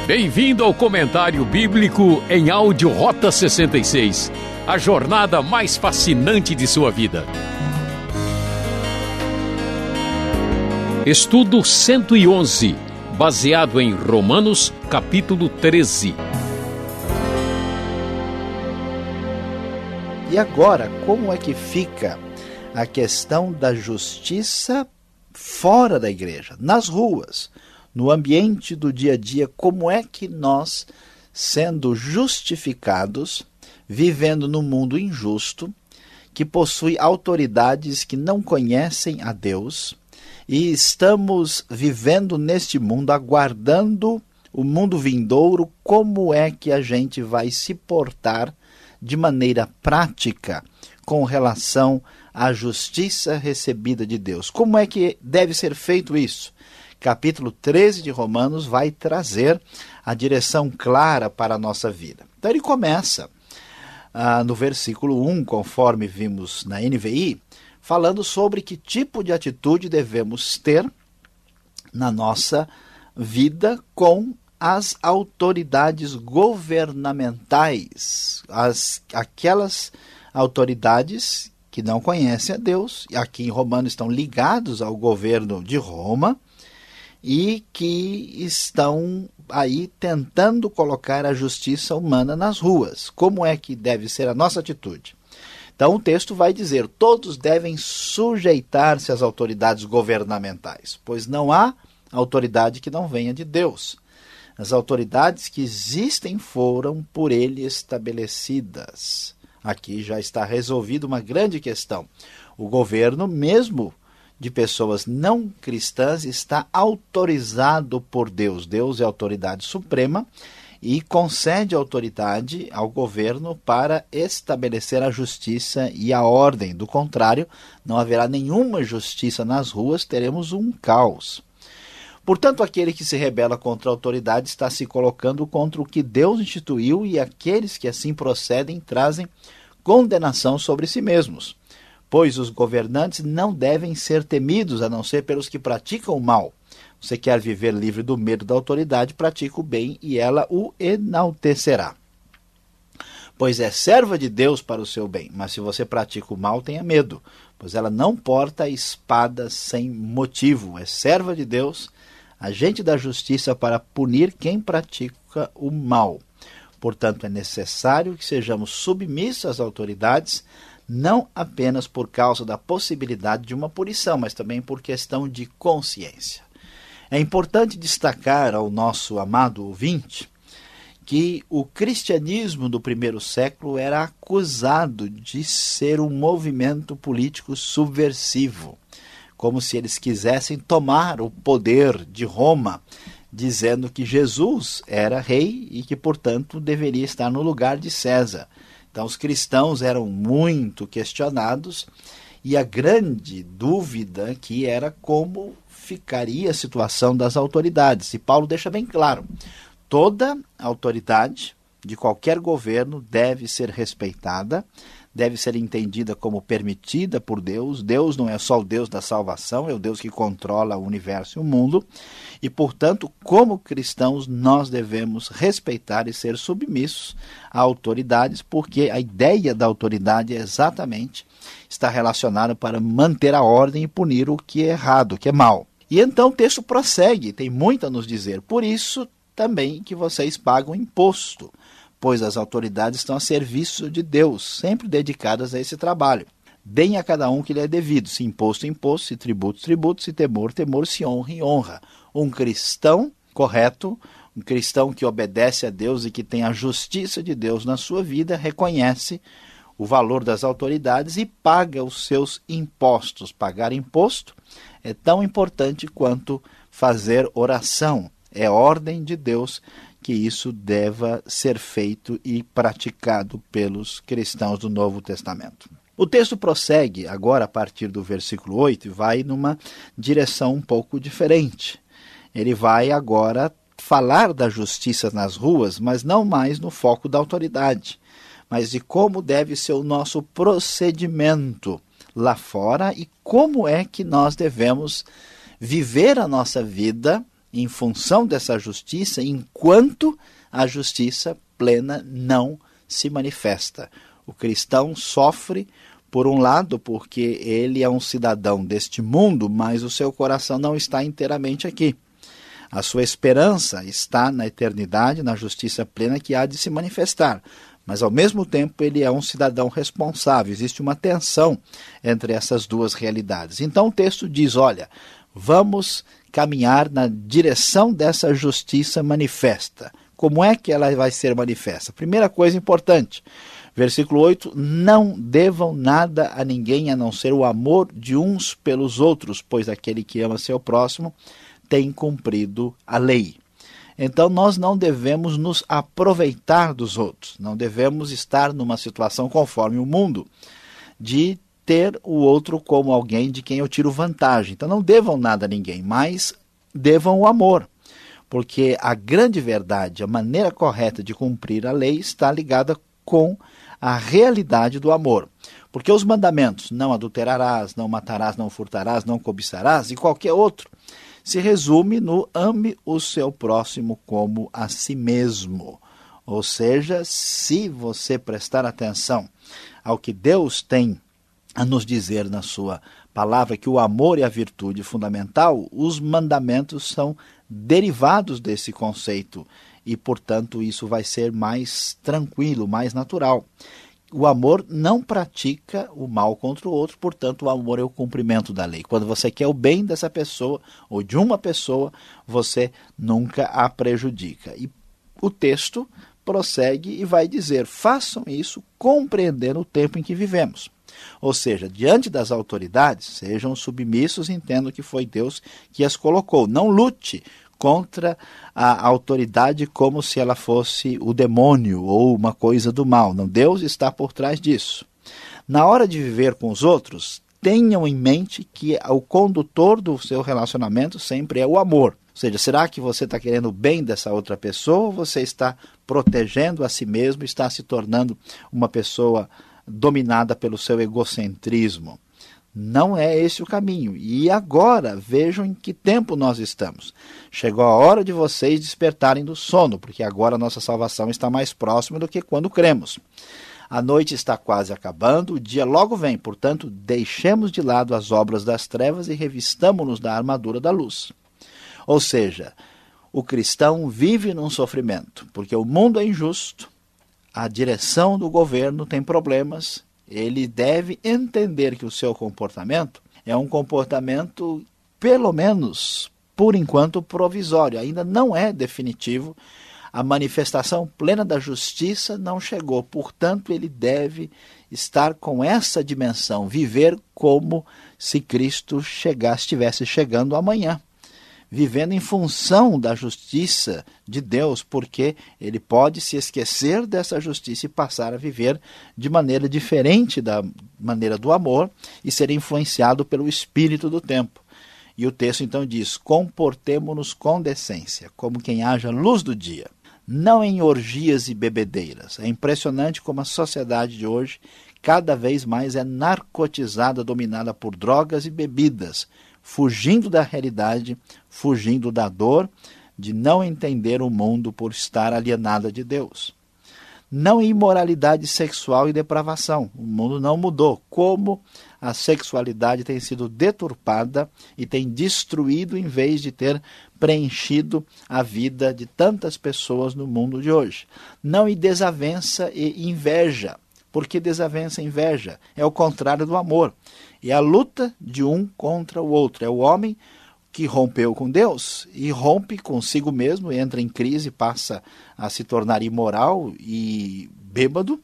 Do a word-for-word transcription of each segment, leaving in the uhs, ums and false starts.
Bem-vindo ao Comentário Bíblico em áudio Rota sessenta e seis, a jornada mais fascinante de sua vida. Estudo cento e onze, baseado em Romanos, capítulo treze. E agora, como é que fica a questão da justiça fora da igreja, nas ruas, no ambiente do dia a dia? Como é que nós, sendo justificados, vivendo num mundo injusto, que possui autoridades que não conhecem a Deus, e estamos vivendo neste mundo, aguardando o mundo vindouro, como é que a gente vai se portar de maneira prática com relação à justiça recebida de Deus? Como é que deve ser feito isso? Capítulo treze de Romanos vai trazer a direção clara para a nossa vida. Então ele começa ah, no versículo um, conforme vimos na N V I, falando sobre que tipo de atitude devemos ter na nossa vida com as autoridades governamentais, as, aquelas autoridades que não conhecem a Deus, e aqui em Romanos estão ligados ao governo de Roma, e que estão aí tentando colocar a justiça humana nas ruas. Como é que deve ser a nossa atitude? Então o texto vai dizer: todos devem sujeitar-se às autoridades governamentais, pois não há autoridade que não venha de Deus. As autoridades que existem foram por ele estabelecidas. Aqui já está resolvida uma grande questão. O governo, mesmo de pessoas não cristãs, está autorizado por Deus. Deus é a autoridade suprema e concede autoridade ao governo para estabelecer a justiça e a ordem. Do contrário, não haverá nenhuma justiça nas ruas, teremos um caos. Portanto, aquele que se rebela contra a autoridade está se colocando contra o que Deus instituiu, e aqueles que assim procedem trazem condenação sobre si mesmos. Pois os governantes não devem ser temidos, a não ser pelos que praticam o mal. Você quer viver livre do medo da autoridade, pratica o bem e ela o enaltecerá. Pois é serva de Deus para o seu bem, mas se você pratica o mal, tenha medo, pois ela não porta a espada sem motivo. É serva de Deus, agente da justiça para punir quem pratica o mal. Portanto, é necessário que sejamos submissos às autoridades, não apenas por causa da possibilidade de uma punição, mas também por questão de consciência. É importante destacar ao nosso amado ouvinte que o cristianismo do primeiro século era acusado de ser um movimento político subversivo, como se eles quisessem tomar o poder de Roma, dizendo que Jesus era rei e que, portanto, deveria estar no lugar de César. Então, os cristãos eram muito questionados, e a grande dúvida que era como ficaria a situação das autoridades. E Paulo deixa bem claro: toda autoridade de qualquer governo deve ser respeitada, deve ser entendida como permitida por Deus. Deus não é só o Deus da salvação, é o Deus que controla o universo e o mundo. E, portanto, como cristãos, nós devemos respeitar e ser submissos a autoridades, porque a ideia da autoridade é exatamente está relacionada para manter a ordem e punir o que é errado, o que é mal. E então o texto prossegue, tem muito a nos dizer. Por isso também que vocês pagam imposto, pois as autoridades estão a serviço de Deus, sempre dedicadas a esse trabalho. Deem a cada um que lhe é devido, se imposto, imposto, se tributo, tributo, se temor, temor, se honra, e honra. Um cristão correto, um cristão que obedece a Deus e que tem a justiça de Deus na sua vida, reconhece o valor das autoridades e paga os seus impostos. Pagar imposto é tão importante quanto fazer oração. É ordem de Deus que isso deva ser feito e praticado pelos cristãos do Novo Testamento. O texto prossegue agora a partir do versículo oito e vai numa direção um pouco diferente. Ele vai agora falar da justiça nas ruas, mas não mais no foco da autoridade, mas de como deve ser o nosso procedimento lá fora e como é que nós devemos viver a nossa vida em função dessa justiça, enquanto a justiça plena não se manifesta. O cristão sofre, por um lado, porque ele é um cidadão deste mundo, mas o seu coração não está inteiramente aqui. A sua esperança está na eternidade, na justiça plena que há de se manifestar. Mas, ao mesmo tempo, ele é um cidadão responsável. Existe uma tensão entre essas duas realidades. Então, o texto diz, olha, vamos caminhar na direção dessa justiça manifesta. Como é que ela vai ser manifesta? Primeira coisa importante, versículo oito, não devam nada a ninguém a não ser o amor de uns pelos outros, pois aquele que ama seu próximo tem cumprido a lei. Então, nós não devemos nos aproveitar dos outros, não devemos estar numa situação conforme o mundo, de ter o outro como alguém de quem eu tiro vantagem. Então, não devam nada a ninguém, mas devam o amor, porque a grande verdade, a maneira correta de cumprir a lei está ligada com a realidade do amor. Porque os mandamentos, não adulterarás, não matarás, não furtarás, não cobiçarás, e qualquer outro, se resume no ame o seu próximo como a si mesmo. Ou seja, se você prestar atenção ao que Deus tem a nos dizer na sua palavra, que o amor é a virtude fundamental, os mandamentos são derivados desse conceito e, portanto, isso vai ser mais tranquilo, mais natural. O amor não pratica o mal contra o outro, portanto, o amor é o cumprimento da lei. Quando você quer o bem dessa pessoa ou de uma pessoa, você nunca a prejudica. E o texto prossegue e vai dizer, façam isso compreendendo o tempo em que vivemos. Ou seja, diante das autoridades, sejam submissos e entendam que foi Deus que as colocou. Não lute contra a autoridade como se ela fosse o demônio ou uma coisa do mal. Não, Deus está por trás disso. Na hora de viver com os outros, tenham em mente que o condutor do seu relacionamento sempre é o amor. Ou seja, será que você está querendo o bem dessa outra pessoa ou você está protegendo a si mesmo, está se tornando uma pessoa dominada pelo seu egocentrismo? Não é esse o caminho. E agora, vejam em que tempo nós estamos. Chegou a hora de vocês despertarem do sono, porque agora a nossa salvação está mais próxima do que quando cremos. A noite está quase acabando, o dia logo vem, portanto, deixemos de lado as obras das trevas e revistamo-nos da armadura da luz. Ou seja, o cristão vive num sofrimento, porque o mundo é injusto, a direção do governo tem problemas. Ele deve entender que o seu comportamento é um comportamento, pelo menos, por enquanto, provisório. Ainda não é definitivo. A manifestação plena da justiça não chegou. Portanto, ele deve estar com essa dimensão, viver como se Cristo chegasse, estivesse chegando amanhã. Vivendo em função da justiça de Deus, porque ele pode se esquecer dessa justiça e passar a viver de maneira diferente da maneira do amor e ser influenciado pelo espírito do tempo. E o texto então diz, comportemo-nos com decência, como quem haja luz do dia, não em orgias e bebedeiras. É impressionante como a sociedade de hoje cada vez mais é narcotizada, dominada por drogas e bebidas, fugindo da realidade, fugindo da dor, de não entender o mundo por estar alienada de Deus. Não em imoralidade sexual e depravação. O mundo não mudou. Como a sexualidade tem sido deturpada e tem destruído em vez de ter preenchido a vida de tantas pessoas no mundo de hoje. Não em desavença e inveja. Porque desavença e inveja é o contrário do amor. É a luta de um contra o outro. É o homem que rompeu com Deus e rompe consigo mesmo, entra em crise, passa a se tornar imoral e bêbado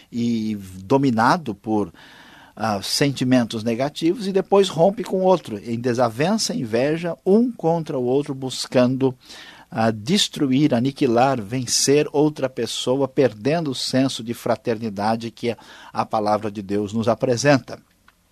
e dominado por uh, sentimentos negativos, e depois rompe com o outro, em desavença e inveja, um contra o outro, buscando uh, destruir, aniquilar, vencer outra pessoa, perdendo o senso de fraternidade que a palavra de Deus nos apresenta.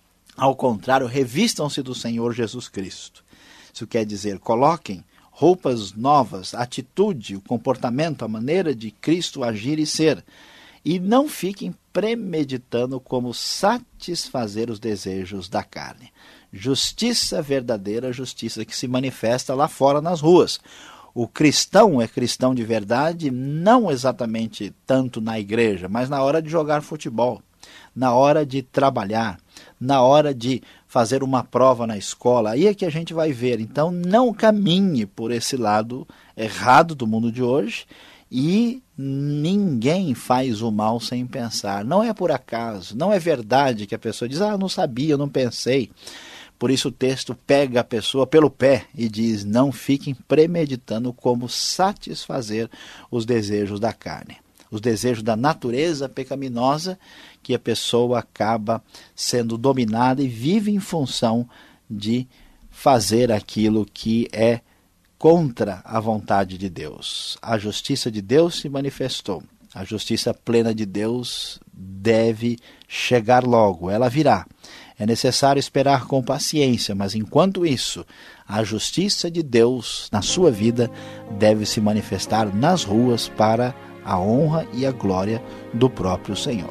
Ao contrário, revistam-se do Senhor Jesus Cristo. Isso quer dizer, coloquem roupas novas, a atitude, o comportamento, a maneira de Cristo agir e ser. E não fiquem premeditando como satisfazer os desejos da carne. justiça verdadeira, justiça que se manifesta lá fora nas ruas. O cristão é cristão de verdade, não exatamente tanto na igreja, mas na hora de jogar futebol, na hora de trabalhar, na hora de fazer uma prova na escola. Aí é que a gente vai ver. Então, não caminhe por esse lado errado do mundo de hoje. E ninguém faz o mal sem pensar. Não é por acaso, não é verdade que a pessoa diz, ah, eu não sabia, eu não pensei. Por isso o texto pega a pessoa pelo pé e diz, não fiquem premeditando como satisfazer os desejos da carne. Os desejos da natureza pecaminosa, que a pessoa acaba sendo dominada e vive em função de fazer aquilo que é contra a vontade de Deus. A justiça de Deus se manifestou. A justiça plena de Deus deve chegar logo, ela virá. É necessário esperar com paciência, mas enquanto isso, a justiça de Deus na sua vida deve se manifestar nas ruas para a honra e a glória do próprio Senhor.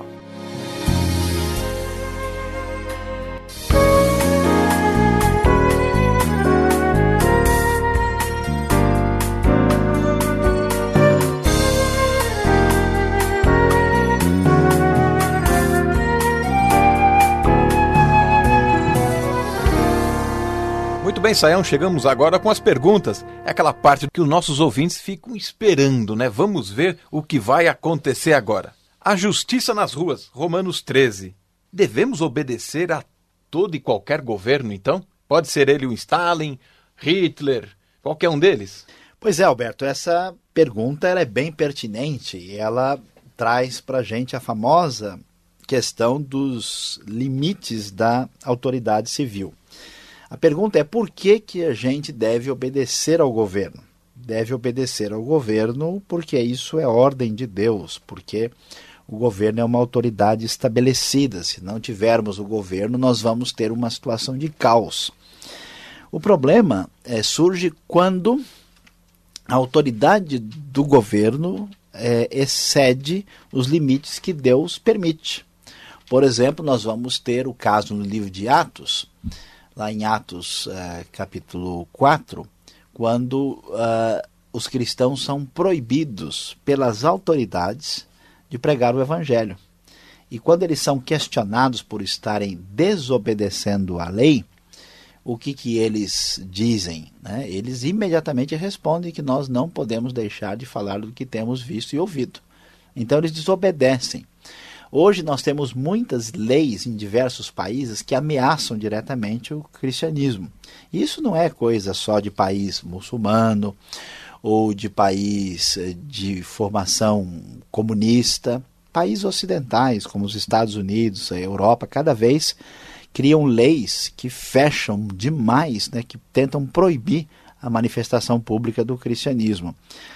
Muito bem, Sayão, chegamos agora com as perguntas. É aquela parte que os nossos ouvintes ficam esperando, né? Vamos ver o que vai acontecer agora. A justiça nas ruas, Romanos treze. Devemos obedecer a todo e qualquer governo, então? Pode ser ele o Stalin, Hitler, qualquer um deles? Pois é, Alberto, essa pergunta ela é bem pertinente e ela traz para a gente a famosa questão dos limites da autoridade civil. A pergunta é por que, que a gente deve obedecer ao governo? Deve obedecer ao governo porque isso é ordem de Deus, porque o governo é uma autoridade estabelecida. Se não tivermos o governo, nós vamos ter uma situação de caos. O problema é, surge quando a autoridade do governo é, excede os limites que Deus permite. Por exemplo, nós vamos ter o caso no livro de Atos, lá em Atos uh, capítulo quatro, quando uh, os cristãos são proibidos pelas autoridades de pregar o evangelho. E quando eles são questionados por estarem desobedecendo a lei, o que, que eles dizem? Né? Eles imediatamente respondem que nós não podemos deixar de falar do que temos visto e ouvido. Então eles desobedecem. Hoje nós temos muitas leis em diversos países que ameaçam diretamente o cristianismo. Isso não é coisa só de país muçulmano ou de país de formação comunista. Países ocidentais, como os Estados Unidos, a Europa, cada vez criam leis que fecham demais, né, que tentam proibir a manifestação pública do cristianismo.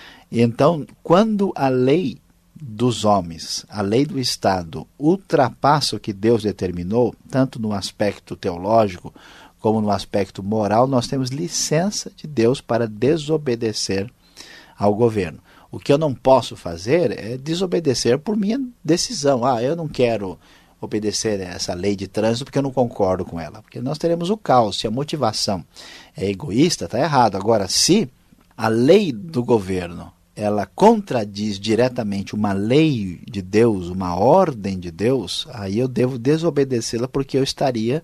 Então, quando a lei dos homens, a lei do Estado, ultrapassa o que Deus determinou, tanto no aspecto teológico como no aspecto moral, nós temos licença de Deus para desobedecer ao governo. O que eu não posso fazer é desobedecer por minha decisão. Ah, eu não quero obedecer essa lei de trânsito porque eu não concordo com ela. Porque nós teremos o caos. Se a motivação é egoísta, está errado. Agora, se a lei do governo ela contradiz diretamente uma lei de Deus, uma ordem de Deus, aí eu devo desobedecê-la porque eu estaria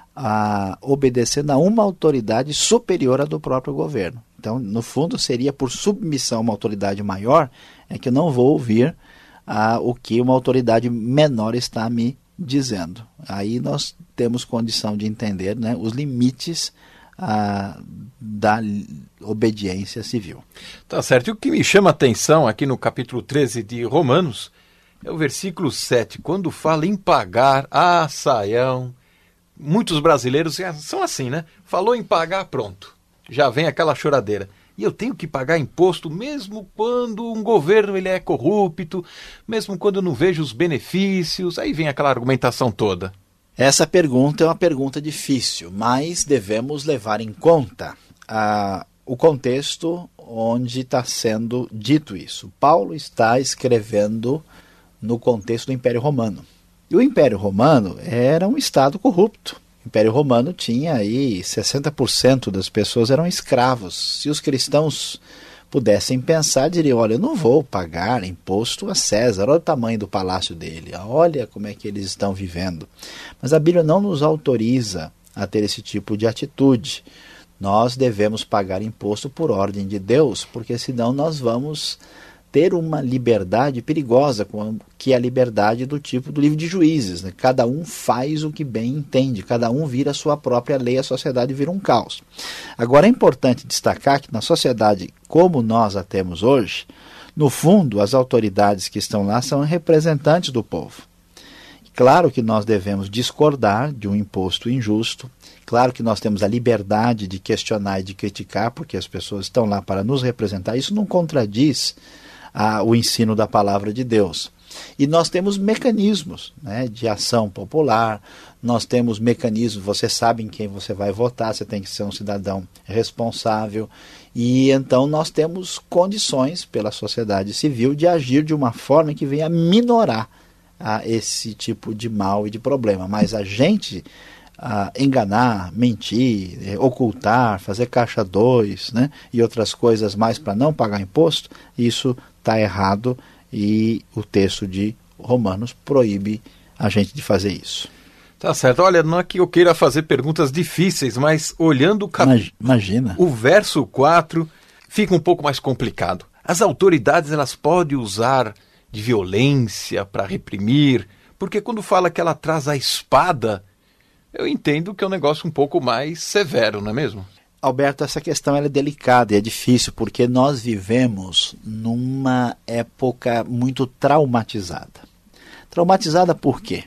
ah, obedecendo a uma autoridade superior à do próprio governo. Então, no fundo, seria por submissão a uma autoridade maior, é que eu não vou ouvir ah, o que uma autoridade menor está me dizendo. Aí nós temos condição de entender, né, os limites ah, da obediência civil. Tá certo. E o que me chama a atenção aqui no capítulo treze de Romanos é o versículo sete, quando fala em pagar, ah, Sayão, muitos brasileiros são assim, né? Falou em pagar, pronto. Já vem aquela choradeira. E eu tenho que pagar imposto mesmo quando um governo ele é corrupto, mesmo quando eu não vejo os benefícios. Aí vem aquela argumentação toda. Essa pergunta é uma pergunta difícil, mas devemos levar em conta a, o contexto onde está sendo dito isso. Paulo está escrevendo no contexto do Império Romano. E o Império Romano era um estado corrupto. O Império Romano tinha aí sessenta por cento das pessoas eram escravos. Se os cristãos pudessem pensar, diriam, olha, eu não vou pagar imposto a César, olha o tamanho do palácio dele, olha como é que eles estão vivendo. Mas a Bíblia não nos autoriza a ter esse tipo de atitude. Nós devemos pagar imposto por ordem de Deus, porque senão nós vamos ter uma liberdade perigosa, que é a liberdade do tipo do livro de Juízes, né? Cada um faz o que bem entende, cada um vira a sua própria lei, a sociedade vira um caos. Agora é importante destacar que na sociedade como nós a temos hoje, no fundo as autoridades que estão lá são representantes do povo. Claro que nós devemos discordar de um imposto injusto, claro que nós temos a liberdade de questionar e de criticar, porque as pessoas estão lá para nos representar, isso não contradiz a, o ensino da palavra de Deus. E nós temos mecanismos, né, de ação popular, nós temos mecanismos, você sabe em quem você vai votar, você tem que ser um cidadão responsável, e então nós temos condições pela sociedade civil de agir de uma forma que venha minorar a esse tipo de mal e de problema. Mas a gente a enganar, mentir, ocultar, fazer caixa dois, né, e outras coisas mais para não pagar imposto, isso está errado e o texto de Romanos proíbe a gente de fazer isso. Tá certo. Olha, não é que eu queira fazer perguntas difíceis, mas olhando o cap... Imagina. o verso quatro, fica um pouco mais complicado. As autoridades, elas podem usar de violência para reprimir, porque quando fala que ela traz a espada, eu entendo que é um negócio um pouco mais severo, não é mesmo? Alberto, essa questão ela é delicada e é difícil, porque nós vivemos numa época muito traumatizada. Traumatizada por quê?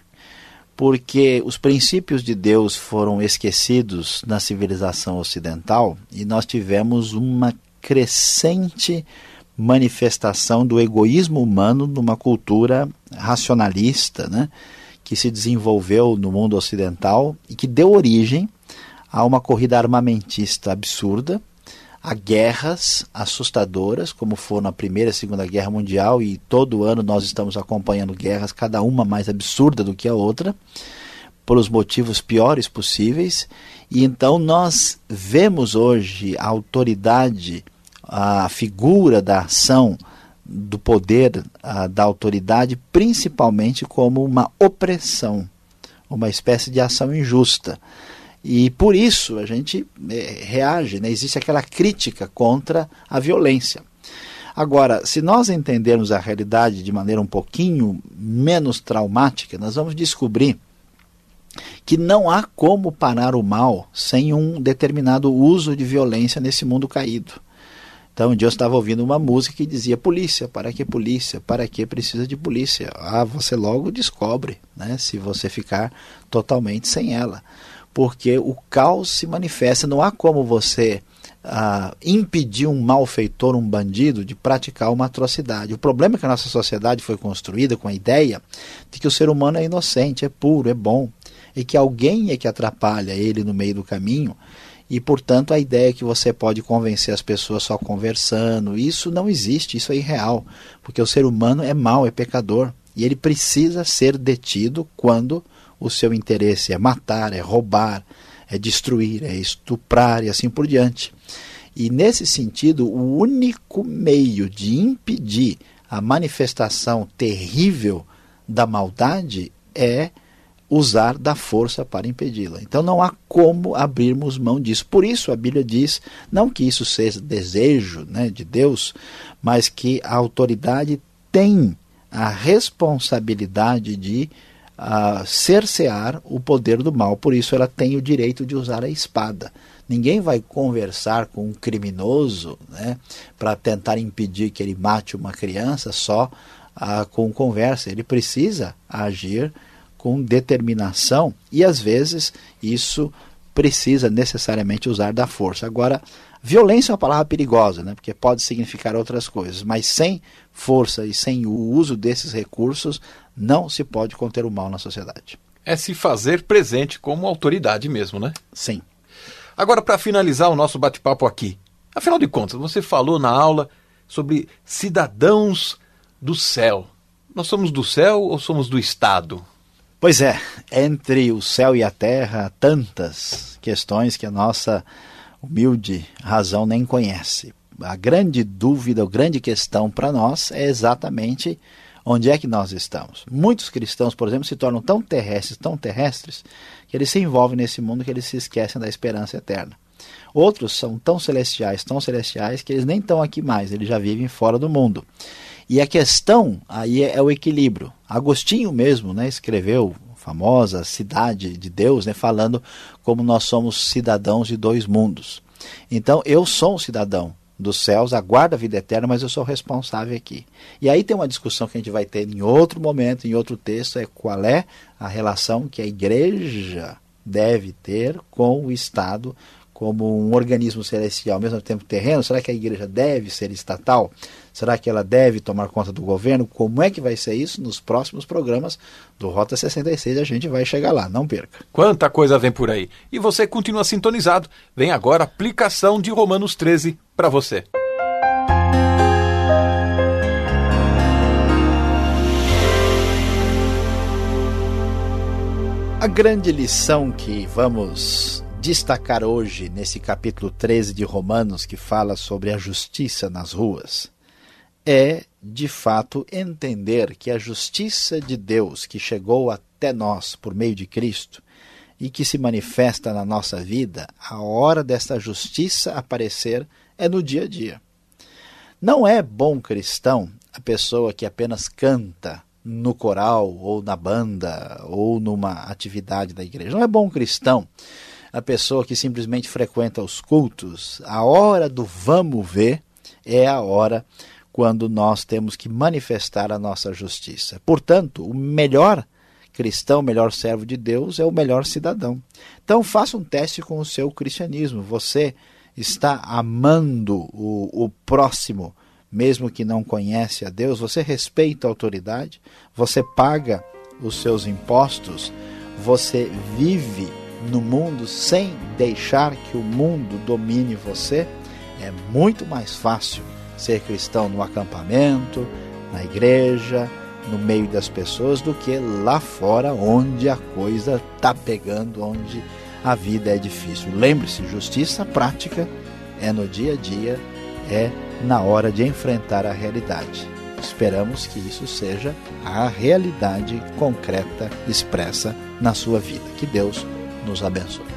Porque os princípios de Deus foram esquecidos na civilização ocidental e nós tivemos uma crescente manifestação do egoísmo humano numa cultura racionalista, né, que se desenvolveu no mundo ocidental e que deu origem a uma corrida armamentista absurda, a guerras assustadoras, como foram a Primeira e a Segunda Guerra Mundial, e todo ano nós estamos acompanhando guerras, cada uma mais absurda do que a outra, por os motivos piores possíveis, e então nós vemos hoje a autoridade, a figura da ação, do poder, a, da autoridade, principalmente como uma opressão, uma espécie de ação injusta. E por isso a gente é, reage, né? Existe aquela crítica contra a violência. Agora, se nós entendermos a realidade de maneira um pouquinho menos traumática, nós vamos descobrir que não há como parar o mal sem um determinado uso de violência nesse mundo caído. Então, um dia eu estava ouvindo uma música que dizia, polícia, para que polícia? Para que precisa de polícia? Ah, você logo descobre, né, se você ficar totalmente sem ela. Porque o caos se manifesta, não há como você ah, impedir um malfeitor, um bandido, de praticar uma atrocidade. O problema é que a nossa sociedade foi construída com a ideia de que o ser humano é inocente, é puro, é bom, e que alguém é que atrapalha ele no meio do caminho, e portanto a ideia é que você pode convencer as pessoas só conversando, isso não existe, isso é irreal, porque o ser humano é mau, é pecador, e ele precisa ser detido quando o seu interesse é matar, é roubar, é destruir, é estuprar e assim por diante. E nesse sentido, o único meio de impedir a manifestação terrível da maldade é usar da força para impedi-la. Então não há como abrirmos mão disso. Por isso a Bíblia diz, não que isso seja desejo, né, de Deus, mas que a autoridade tem a responsabilidade de uh, cercear o poder do mal. Por isso ela tem o direito de usar a espada. Ninguém vai conversar com um criminoso, né, para tentar impedir que ele mate uma criança só uh, com conversa. Ele precisa agir com determinação e às vezes isso precisa necessariamente usar da força. Agora, violência é uma palavra perigosa, né? Porque pode significar outras coisas, mas sem força e sem o uso desses recursos não se pode conter o mal na sociedade. É se fazer presente como autoridade mesmo, né? Sim. Agora, para finalizar o nosso bate-papo aqui, afinal de contas, você falou na aula sobre cidadãos do céu. Nós somos do céu ou somos do Estado? Pois é, entre o céu e a terra, tantas questões que a nossa humilde razão nem conhece. A grande dúvida, a grande questão para nós é exatamente onde é que nós estamos. Muitos cristãos, por exemplo, se tornam tão terrestres, tão terrestres, que eles se envolvem nesse mundo que eles se esquecem da esperança eterna. Outros são tão celestiais, tão celestiais, que eles nem estão aqui mais, eles já vivem fora do mundo. E a questão aí é o equilíbrio. Agostinho mesmo, né, escreveu a famosa Cidade de Deus, né, falando como nós somos cidadãos de dois mundos. Então, eu sou um cidadão dos céus, aguardo a vida eterna, mas eu sou responsável aqui. E aí tem uma discussão que a gente vai ter em outro momento, em outro texto, é qual é a relação que a igreja deve ter com o Estado como um organismo celestial, ao mesmo tempo terreno. Será que a igreja deve ser estatal? Será que ela deve tomar conta do governo? Como é que vai ser isso? Nos próximos programas do Rota sessenta e seis a gente vai chegar lá, não perca. Quanta coisa vem por aí. E você continua sintonizado. Vem agora a aplicação de Romanos treze para você. A grande lição que vamos destacar hoje nesse capítulo treze de Romanos, que fala sobre a justiça nas ruas, é, de fato, entender que a justiça de Deus que chegou até nós por meio de Cristo e que se manifesta na nossa vida, a hora dessa justiça aparecer é no dia a dia. Não é bom cristão a pessoa que apenas canta no coral ou na banda ou numa atividade da igreja. Não é bom cristão a pessoa que simplesmente frequenta os cultos. A hora do vamos ver é a hora quando nós temos que manifestar a nossa justiça. Portanto, o melhor cristão, o melhor servo de Deus é o melhor cidadão. Então faça um teste com o seu cristianismo. Você está amando o, o próximo, mesmo que não conhece a Deus? Você respeita a autoridade? Você paga os seus impostos? Você vive no mundo sem deixar que o mundo domine você? É muito mais fácil ser cristão no acampamento, na igreja, no meio das pessoas, do que lá fora, onde a coisa está pegando, onde a vida é difícil. Lembre-se, justiça prática é no dia a dia, é na hora de enfrentar a realidade. Esperamos que isso seja a realidade concreta expressa na sua vida. Que Deus nos abençoe.